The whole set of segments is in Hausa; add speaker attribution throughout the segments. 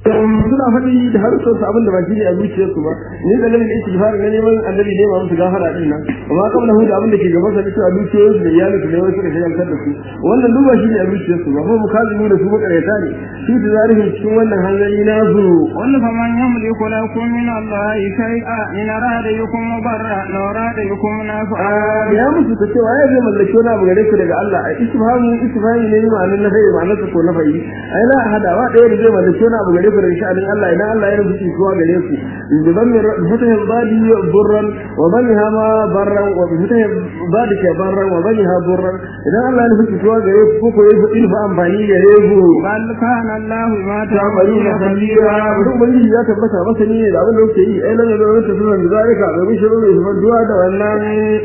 Speaker 1: suna faɗi da harshen su abin da ba shi ne a zuciyarsu ba ni da lamin istighfar ne neman annabi ne ma musu gafara din nan amma kamar hu da abin da ke gaban sa cewa zuciyarsu da iyalinsu ne wai suka shagaltar da su wannan duba shi ne a zuciyarsu ba kuma kazimu da su makareta ne shi da zarihin cikin wannan hanzari na su
Speaker 2: wannan fa man yamliku lakum min Allah shay'a in arada yukum barra law arada yukum nafa
Speaker 1: ya musu ta cewa ya zai mallaki wani abu gare ku daga Allah a istifhami ne ma'anar na fa'i ma'anar ko na fa'i ai la hada wa ɗaya da zai mallaki wani abu gare ku daga sha'anin Allah idan Allah ya rubuci kuwa gare ku da ban fataha badi burran wa banha ma barran wa fataha badi ka barran wa banha burran idan Allah ya rubuci kuwa gare ku ko ya fadi fa amfani gare ku
Speaker 2: bal kana Allah ma
Speaker 1: ta'maluna khabira ubangiji ya tabbata masa ne da abin da yake yi ai nan da wannan tafsirin da zalika da bishiru ne da duwa da wannan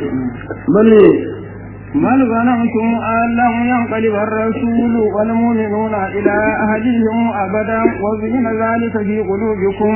Speaker 1: bane
Speaker 2: من ظننتم أن لم ينقلب الرسول والمؤمنون إلى أهلهم أبدا وزين ذلك في قلوبكم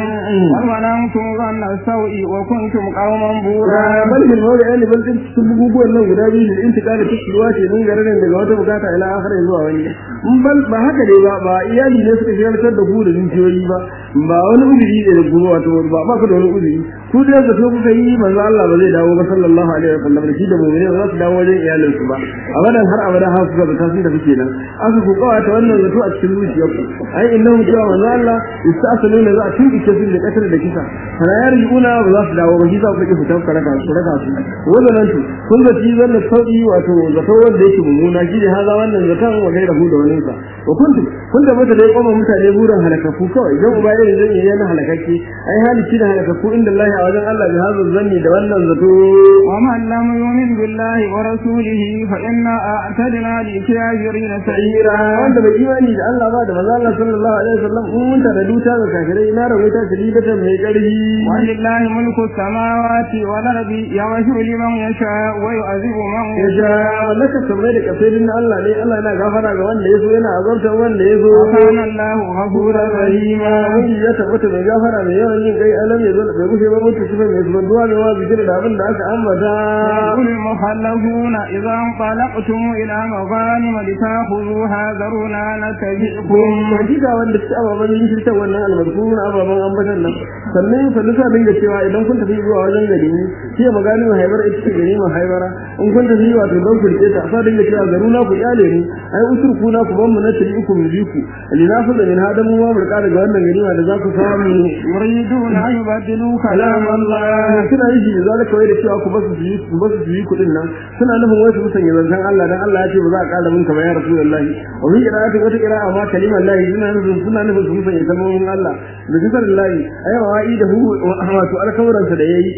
Speaker 2: وظننتم ظن السوء وكنتم قوما بورا
Speaker 1: بل من هو يعني بل تسببوا أنه غدابي للانتقال تشكلوات من غيرنا لغوات مكاتا إلى آخر الزوا وني bal ba haka dai ba iyali ne suka shigartar da ku da zuciyoyi ba wani uzuri ne da ku wato ba ka da wani uzuri ku da zato kuka yi manzo Allah ba zai dawo ba sallallahu alaihi wasallam da shi da mu'mini ba za su dawo wajen iyalin su ba abadan har abada har suka zata sun tafi kenan aka ku kawata wannan zato a cikin zuciyarku ai innahu jawa manzo Allah istasaluna za a tuki su da kasar da kisa kana yarjuna ba za su dawo ba shi za ku fita ku raka su wannan to kun ga shi wannan sauki wato zato wanda yake mummuna shi ne haza wannan zakan wa gaira hu da wani sa wa kun da mata dai kuma mutane buran halakaku kawai idan uba irin zan yi yana halakaki ai halici da halakaku inda Allah a wajen Allah bi hazan zanni da wannan zato
Speaker 2: wa man lam yu'min billahi wa rasulihi fa inna a'tadna li kafirin sa'ira
Speaker 1: wanda bai imani da Allah ba da manzo Allah sallallahu alaihi wasallam mun ta da duta ga kafirai ina rawaita shirikata mai karfi
Speaker 2: wallahi mulku samawati wal ardi yaghfiru liman yasha wa yu'adhibu man
Speaker 1: yasha laka samai da kafirin Allah ne Allah yana gafara ga wanda yaso yana azabta wanda yaso
Speaker 2: kana Allahu ghafurur rahim
Speaker 1: ya tabbata mai gafara mai yawan yin kai alam ya zo da gushe ba mutu shi mai zuban duwa ne wa bijira da abin da aka ambata
Speaker 2: kul muhallafuna idza qalaqtum ila maghanim litakhudhuha zaruna natabi'ukum
Speaker 1: hakika wanda suka ababan yin shirka wannan almarkun ababan ambatan nan sannan fa duka dinga cewa idan kun tafi zuwa wajen gari shi maganin haibar ita ce gari mai haibara in kun tafi wato don ku rike ta sa dinga cewa zaruna ku iyale ne ai usurku na ku ban mu na tabi'ukum biku linafu da min hadamu wa burka daga wannan gari da za ku samu
Speaker 2: yuridun an yubaddilu kalam Allah
Speaker 1: suna yi da zalika wai da cewa ku basu yi kudin nan suna nufin wai su musanya zanzan Allah dan Allah ya ce ba za a kala mun ka ba ya rasulullahi wa min qira'atin wata qira'a ma kalimar lahi suna nufin su musanya kalmomin Allah da jisar lahi ayyawa wa'i da hu wato alkawaransa da yayi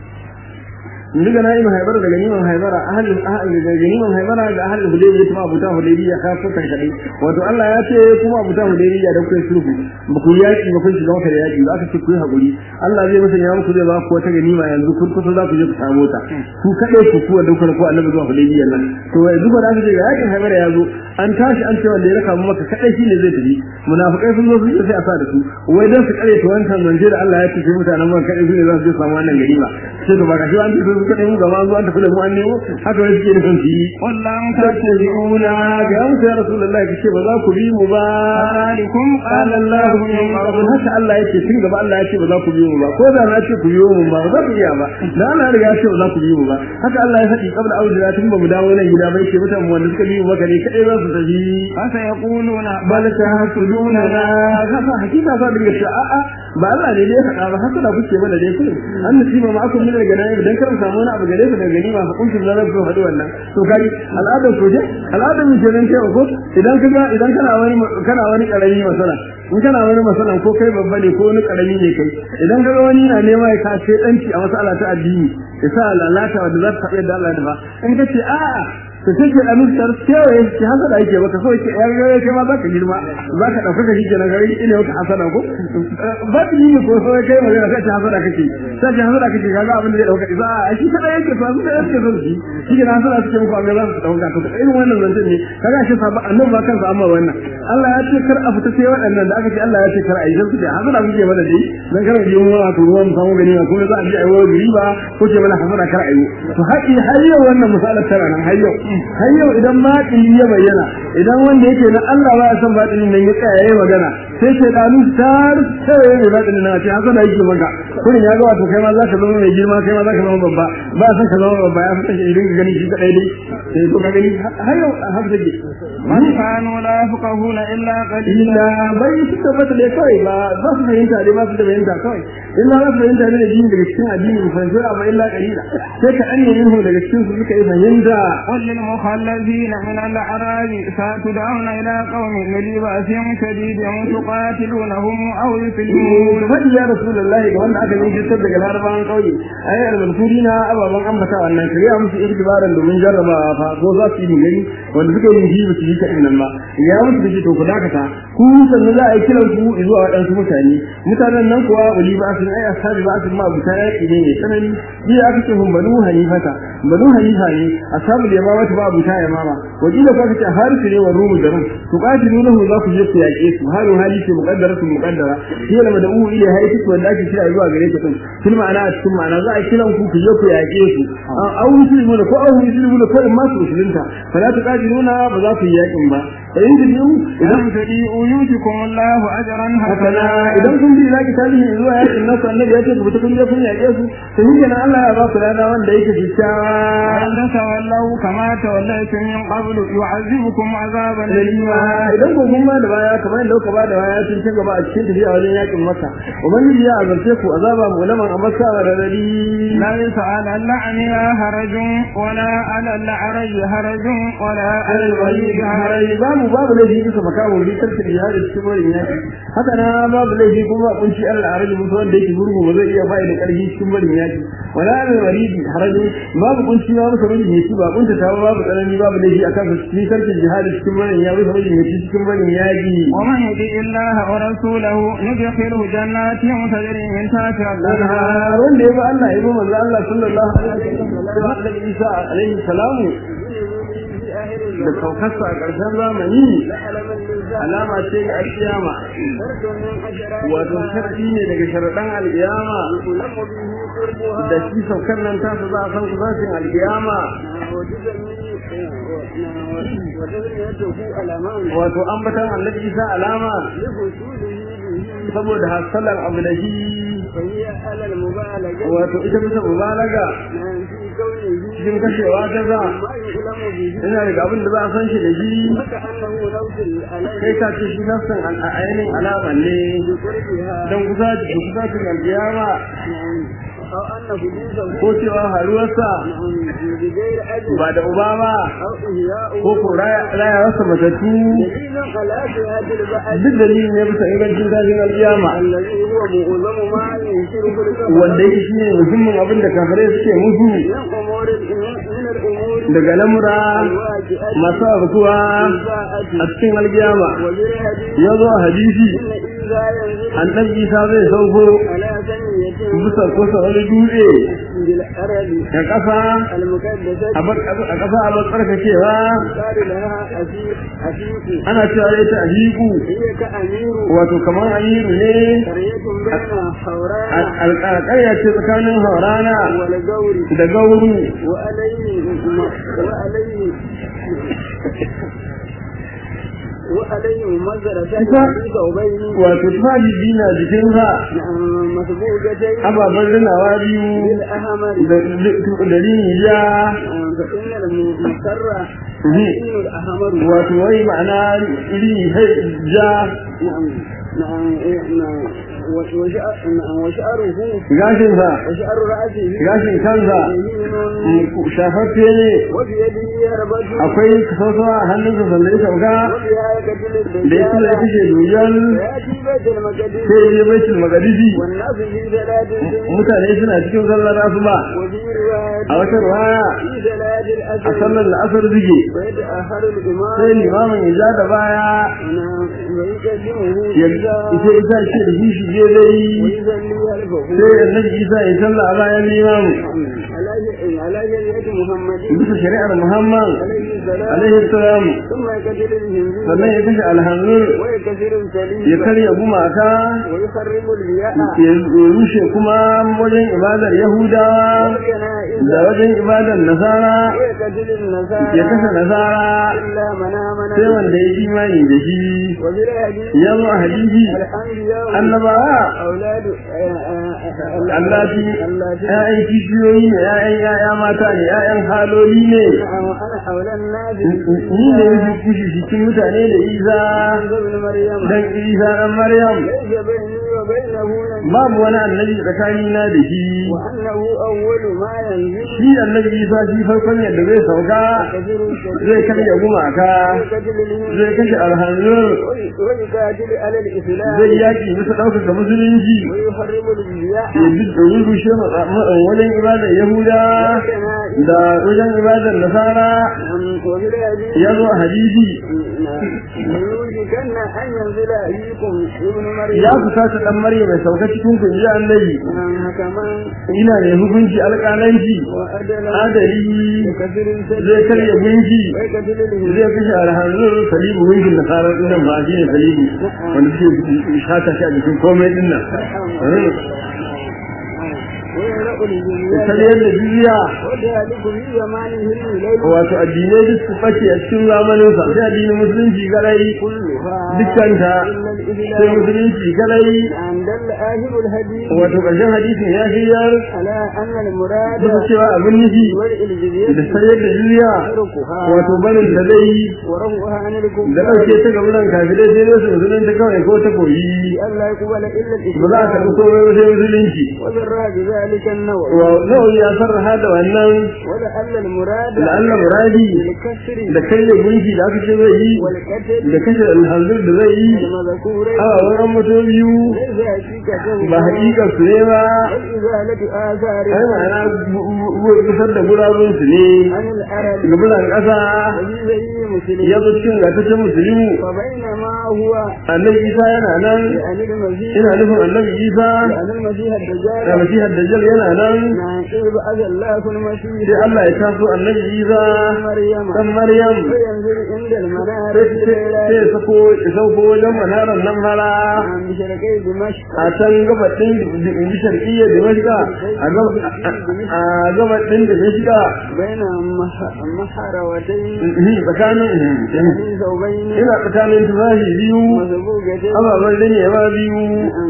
Speaker 1: daga na'imin haibara da ganiman haibara ganiman haibara da ahalin hudaybiya kuma abuta hudaybiya ka fatan kadai wato Allah ya ce kuma abuta hudaybiya da kai sulhu ba ku yaki ba kun shiga wata da yaki ba aka ce ku yi hakuri Allah zai masa ya muku zai ba ku wata ganima yanzu kun kusa za ku je ku samu ta ku kadai ku kuwa daukar ku annabi zuwa hudaybiya nan to yanzu ba da aka ce yakin haibara ya zo an tashi an ce wanda ya raka maka kadai shine zai tafi munafikai sun zo su sai a sa da su wai dan su kare to wancan zance da Allah ya ce mutanen man kadai shine za su samu wannan ganima sai to ba ka shi an ce su kadai mu gaba zuwa ta kula mu an nemo haka wani suke nufin su yi
Speaker 2: wallahu tattabi'una
Speaker 1: ga mu sai rasulullahi kace ba za ku bi mu ba
Speaker 2: alaikum
Speaker 1: qala Allah min qabl haka Allah yake tun gaba Allah yake ba za ku bi mu ba ko da na ce ku bi mu ba za ku iya ba dan Allah riga ya ce ba za ku bi mu ba haka Allah ya faɗi qabla audina tun ba mu dawo nan gida ba yake mutan wanda suka bi mu maka ne kadai za su tafi
Speaker 2: asa yaquluna
Speaker 1: bal tahsuduna haka hakika za dinga ce a'a ba Allah ne ya faɗa ba haka da kuke mana dai kai an nasiba ma akum min al-ganaim dan kar samu wani abu gare ka daga gani ba hukuncin da zai faɗi wannan to kai al'adar ko je al'adar mu ce dan ce ko idan kana wani karami masala in kana wani masalan ko kai babba ne ko wani karami ne kai idan kaga wani na nema ya kace danci a masala ta addini ya sa lalata wanda za ta tafi da Allah da ba in kace a'a to sai ke amintar cewa yake hasada yake baka so yake yar kai ma zaka girma zaka dauka ka shike na gari ina yake hasada ko ba ta yi ko so kai magana sai hasada kake sai hasada kake kaga abin da zai dauka za a shi kada yake fa su yake so shi na hasada suke muku amma za su dauka to irin wannan zance ne kaga shi sabon annabi ba kansa amma wannan Allah ya ce kar a fita sai waɗannan da aka ce Allah ya ce kar a yi sai su ce hasada kuke mana dai dan kar yi mu wato ruwan samu gani ba kuma za a ji ayi wani ba ko ce mana hasada kar a yi to har yau wannan misalan tara nan har yau idan batili ya bayyana idan wanda yake na Allah ba ya san batilin nan ya tsaya yayin magana sai ce da nu tar sai ne da na ce haka da yake maka kullun ya ga wato kai ma zaka zama mai girma kai ma zaka zama babba ba san ka zama babba ya fita idan ka gani shi kadai dai sai to ka gani har yau haka take
Speaker 2: man kanu la yafqahuna illa qalila
Speaker 1: bai su tabbata da kai ba za su fahimta dai ba su da fahimta kai illa za su fahimta da jin daga cikin addini mu fahimta amma illa qalila sai ka an yi daga cikin su suka yi fahimta
Speaker 2: wal mukhallafina min al-a'rab satud'una ila qaumin li ba'sin shadidin tuqatilunahum aw yuslimun
Speaker 1: fadi ya rasulullahi da wanda aka yi jitar daga larabawan kauye ayyar mansurina ababan ambata wannan kariya musu irtibaran domin jarrabawa fa ko za su yi gani wanda suka yi shi su yi ta nan ma ya musu da to ku dakata ku sannan za a yi kiran ku zuwa wadansu mutanen nan kuwa wali ba sun ai ashabi ba sun ma buta yaki ne mai tsanani ji aka ce hun banu hanifa ne ashabu da ma ba buta ya mama wajila ka ce harisu ne wa rumu da rum to qatilu lahu za ku je ku yake su halu hali ce muqaddara shi ne da u ile haiti wanda ake kira zuwa gare ta kun ma'ana a cikin ma'ana za a kiran ku je ku yake su au muslimu ko au muslimu ko in ma su musulunta fala tuqatiluna ba za ku yi yakin ba in jidu
Speaker 2: idan tadi uyutukum Allah ajran hasana
Speaker 1: idan kun bi zaki talihi zuwa yakin nasu annabi ya ce ku fita kun je kun yake su to shi kenan Allah ya ba ku rana wanda yake kyakkyawa
Speaker 2: wanda tawallau kama tawallaytum min qablu yu'azibukum azaban alima
Speaker 1: idan ku kuma da baya kamar yadda kuka ba da baya sun ci gaba a cikin tafiya wajen yakin Makka ubangiji ya azarce ku azaba mulaman a Makka da radadi
Speaker 2: la yas'ala al-la'niya harajun wala 'ala al-'araj harajun wala 'ala al-walid harajun
Speaker 1: babu laifi kuka makawo ritar da jihadi cikin wurin yaki haka na babu laifi kuma kunci al-'araj mutum wanda yake gurgu ba zai iya bai da karfi cikin wurin yaki wala 'ala al-walid harajun babu kunci babu kamar ne shi ba kunta ta babu tsanani babu laifi akan ritar da jihadi cikin wurin yaki kamar ne cikin wurin yaki
Speaker 2: wa man yuti illaha wa rasulahu yudkhiluhu jannatin tajri min tahtiha al-anhar
Speaker 1: wanda ya bi Allah ya bi manzo Allah sallallahu alaihi wasallam da Isa alaihi salamu da kaukarsa a ƙarshen zamani alama ce ga alƙiyama wato sharadi ne daga sharaɗan alƙiyama da shi saukar nan tasu za a san ku zashin alƙiyama wato ambatan annabi Isa alama saboda hasalar abu da shi wato ita bisa mubalaga cikin kashewa ta za ina daga abin da za a san shi da shi kai ka ce shi nafsan ainihin alama ne don kusacin alkiyama ko cewa haruwarsa ba da uba ba ko ko rayarwarsa matattu duk dalilin ne bisa ingancin tashin alkiyama wanda yake shi ne muhimmin abin da kafirai suke musu daga lamura masu abubuwa a cikin alkiyama ya zo a hadisi annabi Isa zai sauko bisa kusa wani dutse ka kasa a kasa a tsarkakewa ana cewa ya ta ahiku wato kamar amiru ne alƙarƙarya ce tsakanin haurana da gauru
Speaker 2: وعليه مزرعة
Speaker 1: wato tufafi biyu na jikinsa ababen rinawa biyu da riniya wato wai ma'ana rini ja
Speaker 2: وشعره
Speaker 1: gashinsa
Speaker 2: وشعر رأسه
Speaker 1: gashin kansa shafaffe ne akwai sausawa a hannunsa sannan ya sauka da ya tura ya kashe dujan sai ya baitul magadisi mutane suna cikin sallar rasu ba a wata ruwaya a sallar la'asar zige sai limamin ya ja da baya ya isa ce da shi je dai sai annabi Isa ya salla a bayan limamu bisa shari'ar Muhammad alaihi salam sannan ya kashe alhanzur ya karya gumaka ya rushe kuma wajen ibadar Yahudawa da wajen ibadar Nasara ya kashe Nasara sai wanda ya imani da shi يلا حديثي أنما allati ya'yan kishiyoyi ne ya'ya mata ne ya'yan haloli ne ni ne yake kushi cikin mutane da Isa dan Isa dan Maryam babu wani annabi tsakanina da shi shi annabi Isa shi farkon yadda zai sauka zai karya gumaka zai kashe alhanzur zai yaki bisa ɗaukaka musulunci domin rushe wajen ibadar yahuda da wajen ibadar nasara ya zo a hadisi ya fusata dan Maryam mai sauka cikin ku ji annabi ina ne hukunci alƙalanci adali zai karya gunki zai kashe alhanzur salibu gunkin nasara dinnan ba shi ne salibu wanda suke shata shi a jikin komai dinnan kaliyar da jizya wato addinai duk su fashe a cikin zamaninsa sai addinin musulunci galai dukkanta sai musulunci galai wato ƙarshen hadisin ya shiryar da cewa abin nufi da sayar da jizya wato barin da zai yi da ɗauke ta gaburan kafirai sai nasu musulunci kawai ko ta koyi ba za a karɓi komai sai musulunci ونوع يأثر هذا وأنه لأن مرادي لكي يبنكي لا كشبه لكشف الحنزل بذي ورمى تبيو بحقيقة سليمة أنا بسد قرابون سليم قبل أن أسا يبتشن لكشف مسلم النبي إيسا ينانا إنا نفهم النبي إيسا المسيح الدجال yana nan sai Allah ya taso annabi Isa dan Maryam sai sauko wajen manaran nan hala a can gabatin bisharkiyya Dimashqa a gabatin Dimashqa tsakanin tufafi biyu ababen danyewa biyu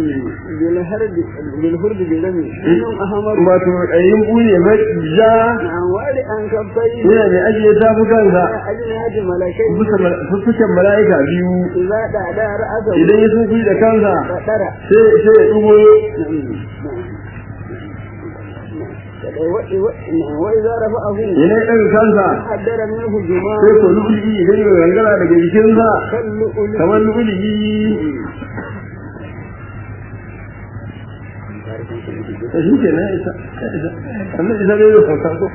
Speaker 1: wato ɗayin ɓune ba ja yana mai ajiye tafukansa fuskuken mala'ika biyu idan ya sunkuyi da kansa sai ya ɗugo yana ɗan kansa sai ko luli idan ya gangara daga jikinsa kamar luli shi ke na isa amma isa ne yau sauka ko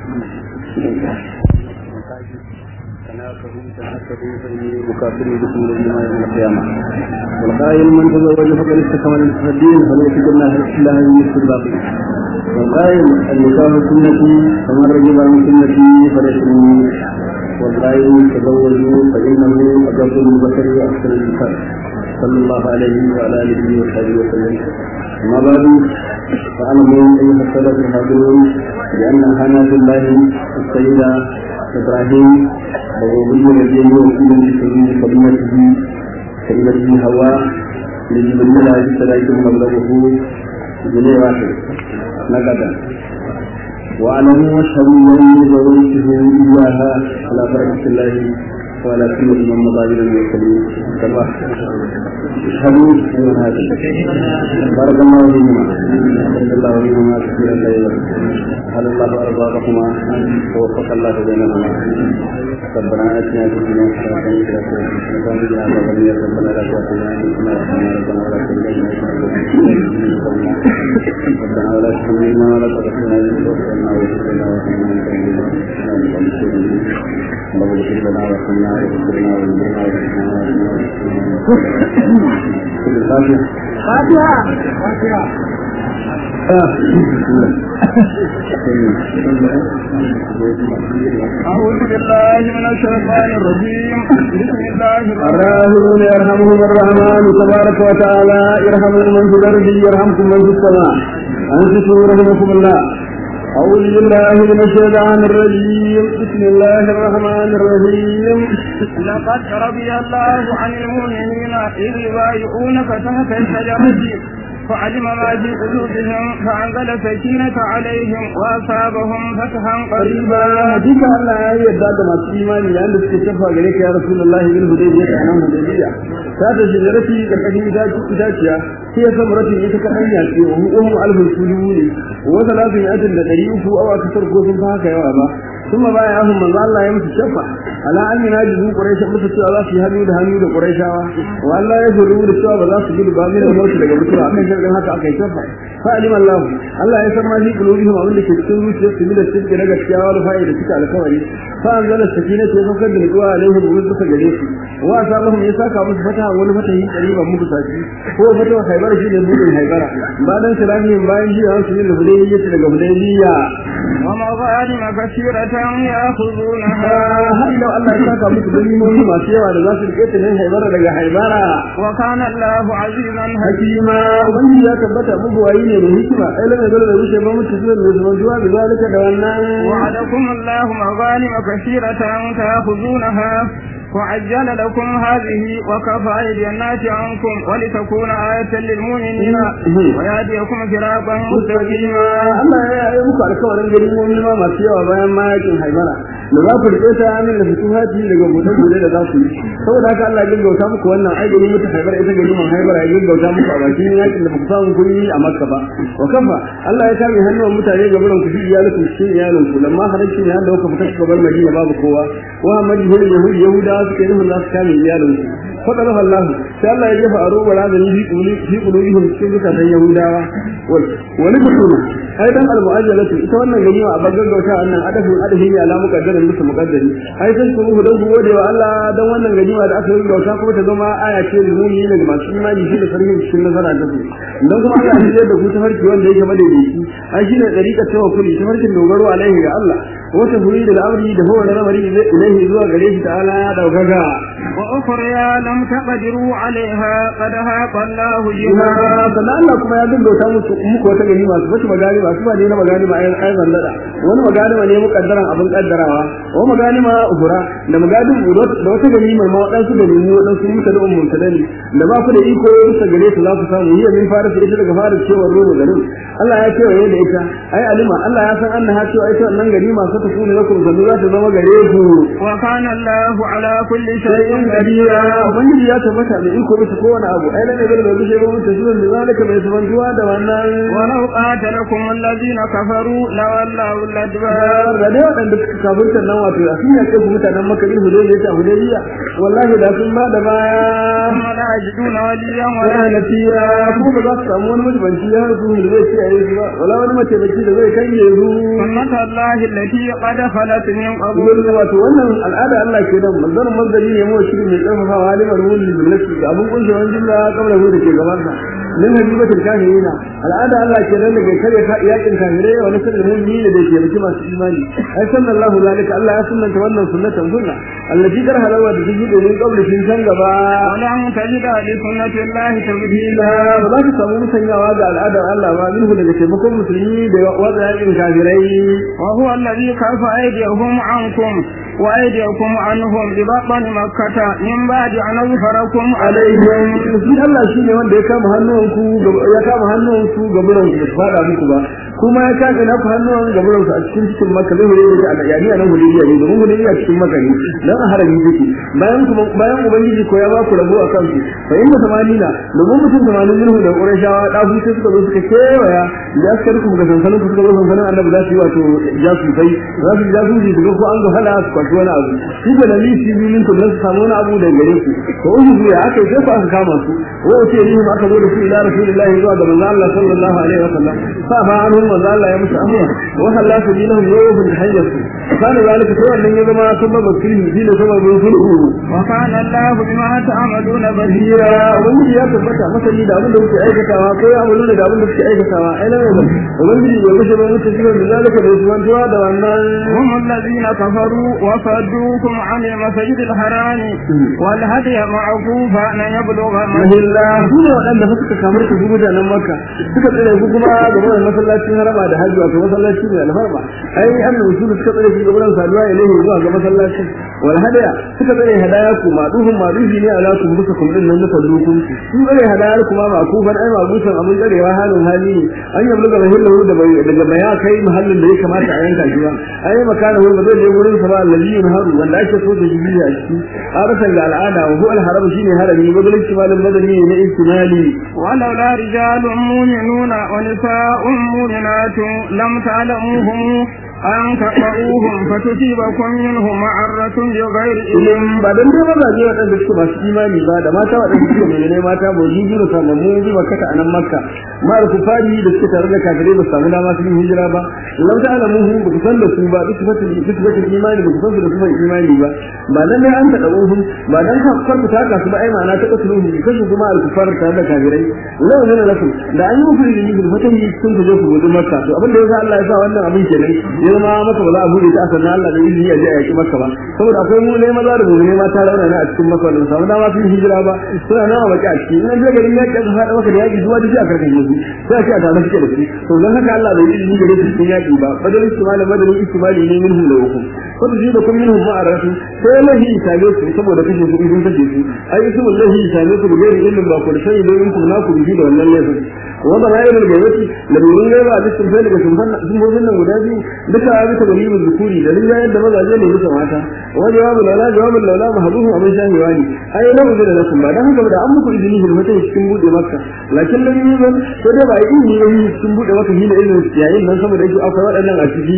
Speaker 1: مكافر بكم لما يوم القيامة والقائل من تزوج فقد استكمل الدين فليس جنة إلا هذه النصف الباقي والقائل النكاح سنتي فمن رجب عن سنتي فليس مني والقائل تزوجوا فإنه أجر البشر وأحسن الإنسان صلى الله عليه وعلى آله وصحبه وسلم. أما بعد فأعلموا أيها السادة الحاضرون بأن أمانات الله السيدة إبراهيم وولي نبيه وسيلة لسبيل كلمته كلمته هواء لجبريل عليه السلام مبلغه جنيه واحد نقدا وأعلموا واشهدوا من زوجته إياها على بركة الله وعلى كل من مضاجر المرسلين كما اشهدوا من هذا بارك الله فيهما بارك الله فيهما كثيرا ليلا هل الله أرزاقكما ووفق الله بينهما ربنا آتنا في الدنيا حسنة وفي الآخرة حسنة ربنا لا تؤاخذنا إن نسينا ربنا ولا تحملنا ربنا ولا تحملنا ولا تغفرنا إن توفنا وتقنا وتقنا اللهم اغفر لنا وارحمنا واغفرنا وانصرنا فاتحة أعوذ بالله من الشيطان الرجيم بسم الله الراحمون يرحمهم الرحمن تبارك وتعالى يرحم من في الأرض يرحمكم من في السماء أنصتوا رحمكم الله أعوذ بالله من الشيطان الرجيم بسم الله الرحمن الرحيم
Speaker 2: لقد رضي الله عن المؤمنين إذ يبايعونك تحت الشجرة فعلم ما في قلوبهم فأنزل السكينة عليهم وأصابهم فتحا قريبا.
Speaker 1: حديث الله يا يداد ما إيماني لأن استشفى عليك يا رسول الله بالهديبية أنا هديبية. هذا شجرتي كالحديث ذاتها هي ثمرة يتكلم وهم ألف السلول وثلاثة لتريف أو أكثر قوة فهك يا أبا. ثم بايعهم من الله يمس الشفع على أن يناجزوا قريشا مثل الله في هنيود قريشا وأن لا يزروا للشواب الله سجد بامين الموت لك بسرعة من شرق هكا أكي شفع فعلم الله يسمى في قلوبهم أقول لك تسلوا سبيل السلك نجد شاوال فائدة تكا لكوري فأنزل السكينة يفكد لقواء عليهم وغزبك جليسي وأسألهم يساكا مصفتها ولفتها قريبا مكساكي هو فتوى خيبر شيء يبود الخيبر بعد انسلامهم باين جيها سبيل الهدية لك هدية
Speaker 2: ومظالم كثيرة يأخذونها
Speaker 1: هل لو الله يساكا مصدرين ما سيوا لذات الكيت من خيبر لك خيبر
Speaker 2: وكان الله عزيزا
Speaker 1: حكيما ومن يتبت مبوعين من حكمة إلا ما يقول له شيء ما متسلل وزمجوا بذلك دوانا
Speaker 2: وعدكم الله مظالم كثيرة تأخذونها وعجل لكم هذه وكفى أيدي الناس عنكم ولتكون آية للمؤمنين ويهديكم صراطا مستقيما.
Speaker 1: الله يعلمك على كون الجريمة ما فيها وبيان ما يكون حيبرا لذلك الإنسان من الفتوحات لجمهور الدولة ذاتي saboda haka Allah ya gaggauta muku wannan aiki mutu Khaibar ita gariman Khaibar ya gaggauta muku a bakin yakin da kuka samu kun yi a Makka ba wa kafa Allah ya kame hannuwan mutane ga buran ku shi iyalinku shi iyalinku lamma haranci ne da kuka fita kuka bar Madina babu kowa wa madina yahuda suke nufin za su kame iyalinsu faɗa Allah sai Allah ya jefa aro bara da fi qulubihim cikin zukatan yahudawa wani kusuma ai dan al-mu'ajjalatu ita wannan ganima a gaggauta wannan adafi ne alamu kaddarin musu muqaddari ai sun kuma dan gode wa Allah dan wannan ganima da aka gaggauta kuma ta zama aya ce limuni ne ga masu imani shi da farin cikin nazara da su dan kuma Allah ya da ku tafarki wanda yake madaidaici ai shine dariƙar tawakkuli tafarkin dogaro alaihi ga Allah wata huri da amri da hawa da ramari ilaihi zuwa gare shi ta'ala ya daukaga
Speaker 2: wa ukhra lam taqdiru alaiha qad haqa Allahu
Speaker 1: jiha sannan Allah kuma ya gaggauta muku wata ganima su bace magani ba su ba ne na magani ma ai zallada wani magani ne mukaddaran abin kaddarawa wa magani ma uhura da magani da wata ganima ma wadansu da ni wadansu mutane mutadani da ba ku da iko bisa gare su za ku samu hiya min fara ita daga fara cewa ruwa garin Allah ya ce waye da ita ai alima Allah ya san annaha cewa ita wannan ganima sa ta kuna lakum zallu za ta zama gare ku
Speaker 2: wa kana Allahu ala kulli shay'in
Speaker 1: kadira ubangiji ya tabbata da iko bisa kowane abu ai lalle da bishe ba mutum shi da zalika mai sabantuwa da wannan
Speaker 2: wa law qatalakum alladhina kafaru law Allahu al-adbar
Speaker 1: da dai wadanda suka kafirta nan wato a sun yake mutanen Makka din Hudaybiya ta Hudaybiya wallahi da sun ba da baya
Speaker 2: amma la ajiduna waliyan wa
Speaker 1: la nasira ko ba za su samu wani mutunci ya rubu ne zai ce ayi ba wala wani mace bace da zai kai yanzu
Speaker 2: sunnata Allah allati qad khalat min qabl
Speaker 1: wato wannan al'ada Allah ke nan manzon manzari ne mu shi mai karfafa halimar wulli billahi ga abun kunshi wannan jilla kamar da ke gaban sa min habibatul kafirina al'ada Allah ke nan daga kare yakin kafirai wa nasr al-mu'minin da ke rike masu imani ai sallallahu zalika Allah ya sunnanta wannan sunnatan sunna allati karhalawa da jiji da min qabl shin san gaba
Speaker 2: wala mutajida li sunnati Allah tabdila
Speaker 1: ba za ka samu musanyawa ga al'adar Allah ba minhu daga taimakon musulmi da wanda yakin kafirai
Speaker 2: wa huwa alladhi kafa aydihum ankum wa aydiyakum anhum bi batni makkah min ba'di an azfarakum
Speaker 1: alaihim shi Allah shine wanda ya kama hannunku ga buran ku ba fada muku ba kuma ya kaga na hannun ga buran a cikin Makka da hore da yani a nan Hudaybiya ne domin Hudaybiya cikin Makka ne dan a harami yake bayan ubangiji ko ya ba ku rabo akan su fa inna samanina domin mutum 80 minhu da Qurayshawa da su suka zo suka kewaya da aka ruku ga sansanin ku suka zo sansanin Annabi za su yi wato jasu kai za su jasu ji daga ko an ga hala su kwashi wani abu shi da nabi shi bilin ku da su samu wani abu da gare ku to uzu ya aka yi aka kama su wa ce ni ma aka zo da su ila Rasulullahi zuwa ga manzo Allah sallallahu alaihi wasallam fa ba an manzo Allah ya musu amma wa Allah subhanahu yawfin hayyatu kana zalika to wannan ya zama kuma bakirin shi ne kuma bin sulhu
Speaker 2: wa kana Allah bima ta'maluna basira
Speaker 1: wani ya tabbata masani da abin da kuke aikatawa ko ya amuru da abin da kuke aikatawa ai nan ubangiji ya kushe ba mutum shi da zalika da zuwa da wannan
Speaker 2: hum alladhina kafaru wa saddukum 'an al-masjid al-haram wal hadiy ma'qufa an yablugha
Speaker 1: mahilla su ne wadanda suka kamar su mutanen Makka suka tsare ku kuma ga wannan masallaci cikin harama da hajji wato masallaci ne alfarma ai annabi usul suka tsare shi gaban saduwa ilaihi zuwa ga masallacin wal hadaya suka tsare hadaya ku maduhun maduhi ne ala ku muka kun din nan da dukun su tsare hadaya kuma ma ku ban ai mabusan abin tsarewa halin hali ne an yi daga mahillu da daga baya kai mahallin da ya kamata a yanka shi ba ai makana wanda zai je gurin sa ba laliyun haru wanda ake so da jibi a ciki aratan ga al'ada wa huwa al-haram shine harami badalin shimalin badali ne ihtimali
Speaker 2: ولولا رجال مؤمنون ونساء مؤمنات لم تعلموهم أن تقرؤوهم فتصيبكم منهم معرة بغير علم.
Speaker 1: بعدين ده ما زي وقت ده كده بس إيماني بعد ما توا ده كده من ما توا بيجي له سامع مو بيجي وقت أنا مكة ما الكفاري ده كده رجع كافرين بس سامع ما في هجرة با لو تعلموهم بكفار لسوا بكفار الإيمان بكفار لسوا إيماني با بعدين ده أنت تقولهم بعدين كفار بتاعك سبعة أي معناه تقتلوهم كذا سبعة الكفار كذا كافرين لو هنا لكم ده أي مفروض يجي بالفتح يكون تجوف بدون مكة أبدا ده الله يسوع أنه أبين كذا ma maka ba za a bude ta sannan Allah da izini ya je a yaki maka ba saboda akwai mu ne maza da mu ne mata rauna na a cikin maka wannan saboda dama sun hijira ba suna nan a baki a cikin nan daga garin yaki aka hada maka da yaki zuwa da shi a karkan yanzu sai a ce a tare suke da shi to dan haka Allah bai izini da shi cikin yaki ba badalin istimali badalin istimali ne minhu da hukum ko da da kun minhu ma'aratu sai lahi sale su saboda kashe su idan kashe su ai su wallahi sale su da gari ilmin ba ku da sai da yanku na ku bi da wannan laifin wanda rayuwar da yake da burin gaba da sun sai daga sun nan guda biyu duka bisa dalilin zukuri da rinja yadda mazaje ne bisa mata wa jawabul laula mahduhu amma shahiwani ai na mu da nasu ba dan haka da an muku izini hilmata cikin bude makka lakin lan yuzan ko da ba izini ne cikin bude makka hina ilmin yayin nan saboda yake akwai wadannan a ciki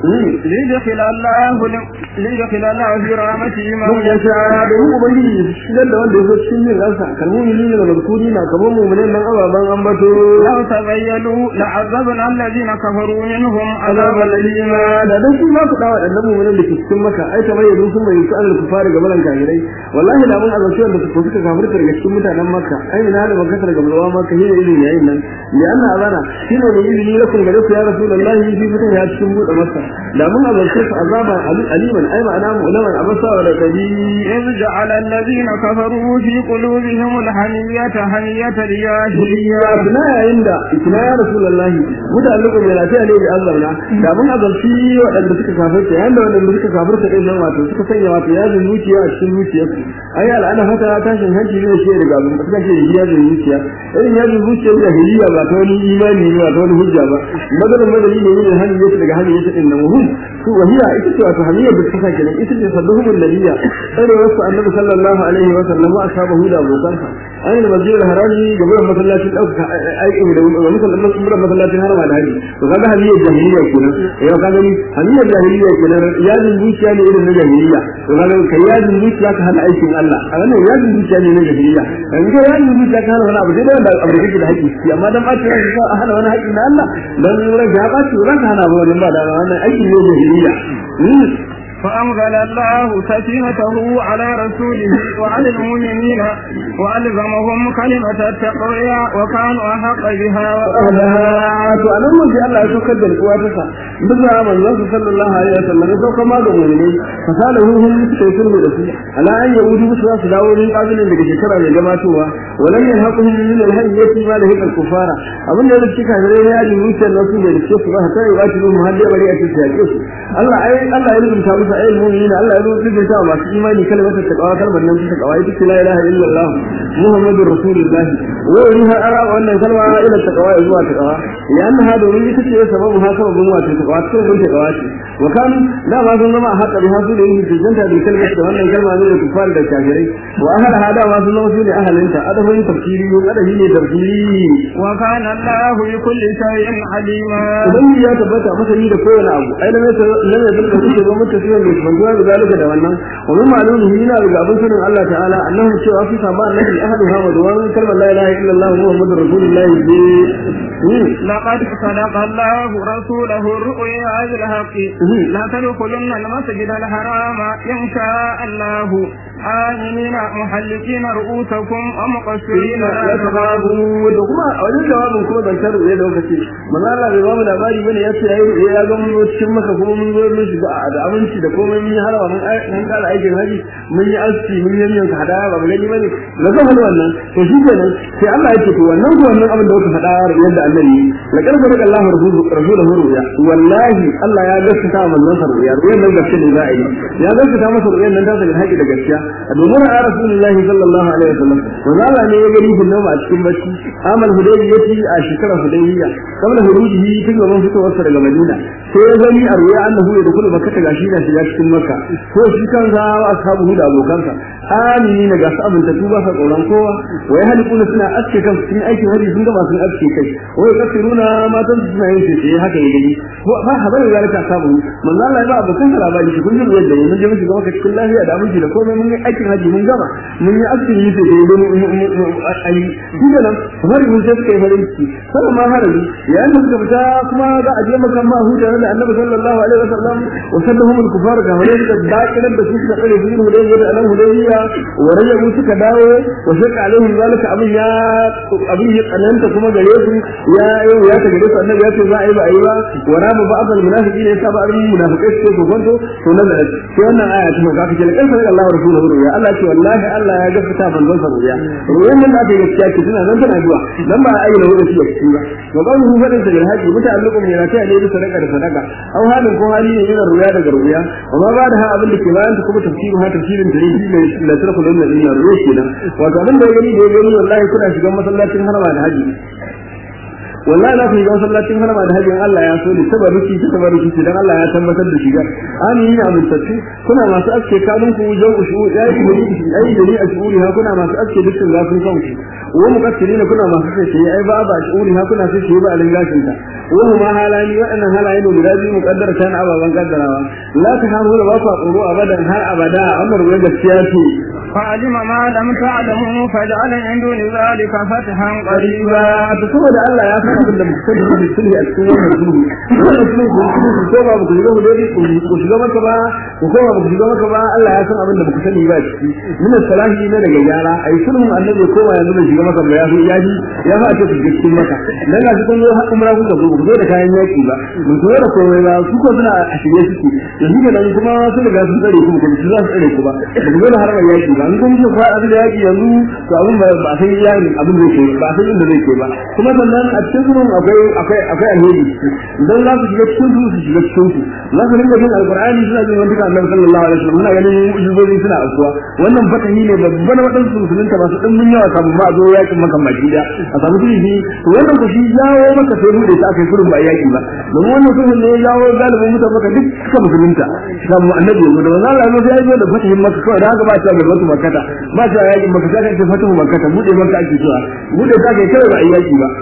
Speaker 1: lidkhil Allah fi rahmatihi ma yasha da ubangiji shigar da wanda yaso cikin yin ransa kalmomi ne da mazkuri na kaman mu'minin nan ababan ambato
Speaker 2: law tabayyalu la'azabna alladhina kafaru minhum azaban alima
Speaker 1: da dan su ma ku dawo da mu'minin da ke cikin maka ai tabayyalu sun bai su Allah kufari ga balan kafirai wallahi da mun azabci da su suka kafirta daga cikin mutanen makka ai ina da makka daga mulwa makka ne irin yayin nan li anna azana shine ne izini lakum ga rasul ya rasulullahi fi fitan ya cikin bude makka da mun azabci su azaba aliman ai ma'ana mu'laman abasa wa kadi
Speaker 2: iz ja'ala alladhina kafaru fi qulubihim alhaniyata haniyata liyahiliya
Speaker 1: na yayin da ikna ya rasulullahi mutanen ku ne lafiya ne da Allah na da mun azabci wadanda suka kafirta yayin da wadanda suka kafirta din nan wato suka sanya wato yazin zuciya a cikin zuciyarsu ai al'ana haka tashin hanci ne shi daga abin da suka ce yazin zuciya irin yazin zuciya da hiliya ba ta wani imani ne ba ta wani hujja ba maganar madali ne yin hannu yake daga hannu yake din nan wuhum su wahiya ita ce wato haniya da suka kenan ita ce salluhum nabiyya sai wasu annabi sallallahu alaihi wa sallam wa ashabahu da abokansa ai da masjidil harami gaban masallacin dauka aikin da masallacin harama da haji to kaga haniya jahiliya kenan yau kaga ni haniya jahiliya kenan yazin zuciya ne irin na jahiliya to kaga kai yazin zuciya ka hana aikin Allah a wannan yazin zuciya ne na jahiliya kan ga yazin zuciya ka hana wani abu dai da abu da kake da haƙi amma dan ɓaci ran ka hana wani haƙi na Allah dan ran ya ɓaci ran ka hana ba wannan ba da wannan aikin ne jahiliya
Speaker 2: فأنزل الله سكينته على رسوله وعلى المؤمنين وألزمهم كلمة التقوى وكانوا أحق بها
Speaker 1: وأهلها وأنا من جاء الله يتكد القواتها بزع من الله صلى الله عليه وسلم يسوق ما دموني فساله هم يتكيسون برسول على أن يؤدوا بسوا سداوا من قابل لك شكرا لجماعتها ولم يلحقهم من الهيئة ما لهم الكفار أظن أن الشيكا هذين يأتي موسى الرسول للشيخ حتى يؤتلوا مهدئ بريئة الشيخ الله يلزم شعبه أي المؤمنين الله يقول لك ما في إيماني كلمة التقوى كلمة النبي التقوى يقول لا إله إلا الله محمد رسول الله وإنها أرى أن كلمة إلى التقوى إذوا التقوى لأن هذا من يكتشف سببها سبب موات التقوى كلمة التقوى وكان لا ما ظن ما حتى بهذا لأنه تجنتها بكلمة وأن الكلمة من الكفار الكافرين وأهل هذا ما ظن وسيل أهل أنت هذا هو تفسيري وهذا هو تفسيري
Speaker 2: وكان الله بكل شيء عليما
Speaker 1: ومن يتبت مثلا يقول أبو أي لم يبلغ كل ومتسير manzuwa da zalika da wannan wannan ma'lumin yana daga abin sunan Allah ta'ala annahu cewa fi sama annabi ahadu ha wa kalmar la ilaha illallah muhammadur rasulullah
Speaker 2: laqad sadaqa Allah rasulahu ar-ru'ya bil haqqi la tadkhulunna al-masjid al-harama insha Allah آمنين محلقين رؤوسكم ومقصرين
Speaker 1: la tababu da kuma a wajen jawabin kuma ban taru da lokaci manzo Allah bai ba mu labari bane yace ya ga mun cikin maka kuma mun zo mun shiga da abinci da komai mun yi harawa mun kala aikin haji mun yi aski mun yi yanka hadaya ba gani bane da zan hada wannan to shi kenan sai Allah ya ce to wannan abin da kuka faɗa yadda annabi la karfa da Allah rasuluhu ruya wallahi Allah ya gaskata manzon sa ruya nan gaskiya ne za a yi ya gaskata masa ruya nan da haƙi da gaskiya domin a rasulullahi sallallahu alaihi wasallam wanda ne ya gani bin a cikin bacci amal hudaybiyati a shekarar hudaybiya kamar huruji tun gaban fitowarsa daga Madina sai ya gani a ruya annahu ya dukulu makka ta gashi da shiga cikin makka ko shi kansa ashabu da abokansa amini ne ga sabon ta tuba sa tsoron kowa wai halikuna suna aske kan cikin aikin haji sun gama sun aske kai wai kafiruna matan su suna yin sai haka ya gani ba habarin ya rika sabu manzo Allah ya ba abokan labari shi kun ji yadda mun je mu shiga makka cikin lafiya da aminci da komai mun yi aikin haji mun gama mun yi aske yi sai da ai duka nan bari mun sai kai farin ciki sai ma harabi yayin da suka fita kuma za a je maka ma huta da Annabi sallallahu alaihi wasallam wa sallahum al-kufar ga wani da dakilan da su suka tsare su hudaybiya da Annabi hudaybiya wa rayu suka dawo wa shaka alaihim zalika abin ya kananta kuma gare su ya ta gare su Annabi ya ce za a yi ba a yi ba wa rabu ba'dal munafiqina ya saba arin munafiqai su ko gonto to nan da sai wannan aya kuma ga kake kan sai Allah rasuluhu ya Allah ce wallahi Allah ya gaskata manzon sa ruyan nan da ake gaskiya ce tana nan tana zuwa dan ba a yi da wani shi ba wa ba mu fadin da haji muta'alliqun ne na ta ne da sadaka au halin ko hali ne yana ruya daga ruya amma ba da abin da ke bayan ta kuma tafsirin da yake da sarfa da ruya kenan wato abin da ya gani wallahi kuna shiga masallacin harama da haji wallahi na fi ga masallacin harama da hajjin Allah ya so ne tabaruki dan Allah ya tabbatar da shiga amin ya mutacci kuna masu aske kanun ku wajen ushu yayi dani a shuri ha kuna masu aske dukkan zafin kanku wa muqassirin kuna masu sai ai ba shuri ha kuna sai shi ba alin gashin ta wa ma halani wadannan halaye ne guda biyu muqaddara tan ababan kaddarawa la ta hamu da ba ku tsoro abadan har abada amar wa gaskiya ce
Speaker 2: فعلم ما لم تعلموا فجعل من دون ذلك فتحا
Speaker 1: قريبا تقول الله يا فهم da mutum da sulhi a cikin wannan sulhu ko ba ku shiga dai ku shiga maka ba ko ba ku shiga maka ba Allah ya san abin da ku sani ba ciki min salahi ne daga yara ai sulhun annabi ko ba yanzu da shiga maka ba ya fa ce ku cikin maka dan ga kun zo har umra ku zo da kayan yaki ba mun zo da komai ba su ko suna a shirye suke yanzu da nan kuma su daga sun tsare ku ko su za su tsare ku ba ku zo da harbar yaki ba in kun ji fa abin da yaki yanzu to abin ba sai yayi abin da yake ba sai inda zai ke ba kuma sannan a cikin akwai alheri dan za su shiga cikin su shiga cikin su za su rinka jin alqur'ani suna jin wanda kan Annabi sallallahu alaihi wasallam muna ganin mu'jizozi suna asuwa wannan fatahi ne babban wadansu musulunta ba su din mun yawa kan ma zo yakin maka majida a samu shi wannan ku shi jawo maka sai bude ta kai kurun ba yaki ba don wannan sun ne jawo galibin mutan maka duk suka musulunta kan Annabi da wannan Allah ne ya yi da fatahin maka kawai da haka ba ta ga wasu makata ba ta yakin maka sai ta fatahu makata bude maka ake cewa bude ta kai kai ba yaki ba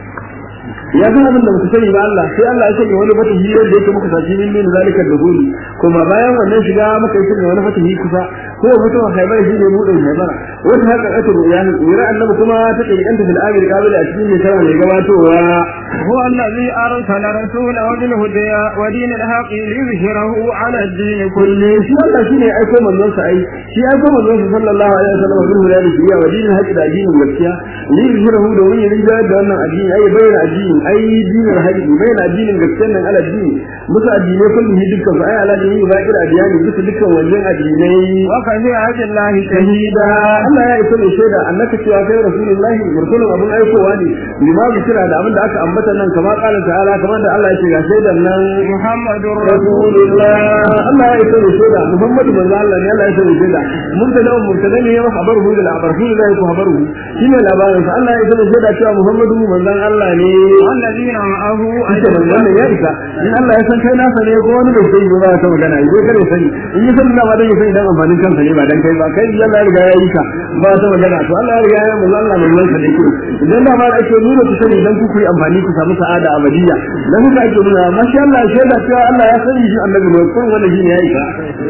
Speaker 1: ya ga abin da muka sani ba Allah sai Allah ya sanya wani fatahi da yake muka saci min zalika dubuli kuma bayan wannan shiga muka yi wani fatahi kusa ko mutum Khaybar shi ne mudin Khaybar wata haka aka ruya annabi kuma ta kai anta fil amir qabil a cikin ne tare da gabatowa
Speaker 2: huwa allazi arsala rasulahu bil huda wa din al haqq liyuzhirahu ala ad-din kulli
Speaker 1: shi Allah shine aiko manzon sa ai shi aiko manzon sa sallallahu alaihi wasallam bil huda wa din al haqq da addinin gaskiya liyuzhirahu da wani rinja da wannan addini ai bayyana addini ai dinin haji bayan addinin gaskiyar nan ala dini musu addinai kullum dukkan su ai ala dini ba kira addini musu dukkan wannan addinai
Speaker 2: wa fa bi ajillahi
Speaker 1: shahida Allah ya isa mai shaida annaka cewa kai rasulullahi mursalun abun aikowa ne lima bi kira da abin da aka ambata nan kama qala ta'ala kamar da Allah ya ce ga shaidan nan
Speaker 2: Muhammadur
Speaker 1: rasulullah Allah ya isa mai shaida Muhammadu manzo Allah ne Allah ya isa mai shaida murtada ne ya habaru da rasulullahi ko habaru shine labarin sa Allah ya isa mai shaida cewa Muhammadu manzon Allah ne
Speaker 2: الذين معه
Speaker 1: wannan ya isa in Allah ya san kai nasa ne ko wani bai sai ba ta magana idan kare sani in yi sanin ba dan ya sai dan amfanin kansa ne ba dan kai ba kai Allah ya riga ya yi ka ba ta magana to Allah ya riga ya mu Allah mai yanka da ke idan da ba ake nuna ku sani dan ku yi amfani ku samu sa'ada abadiyya dan haka ake nuna masha Allah shaida cewa Allah ya sani shi annabi ne ko wannan shine yayi ka